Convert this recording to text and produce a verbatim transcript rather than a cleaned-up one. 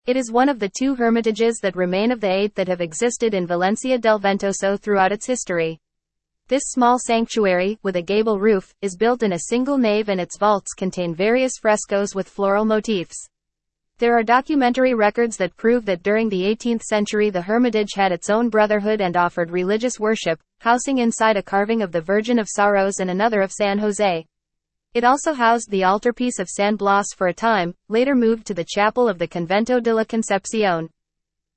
It is one of the two hermitages that remain of the eight that have existed in Valencia del Ventoso throughout its history. This small sanctuary, with a gable roof, is built in a single nave and its vaults contain various frescoes with floral motifs. There are documentary records that prove that during the eighteenth century the hermitage had its own brotherhood and offered religious worship, housing inside a carving of the Virgin of Sorrows and another of San Jose. It also housed the altarpiece of San Blas for a time, later moved to the chapel of the Convento de la Concepción.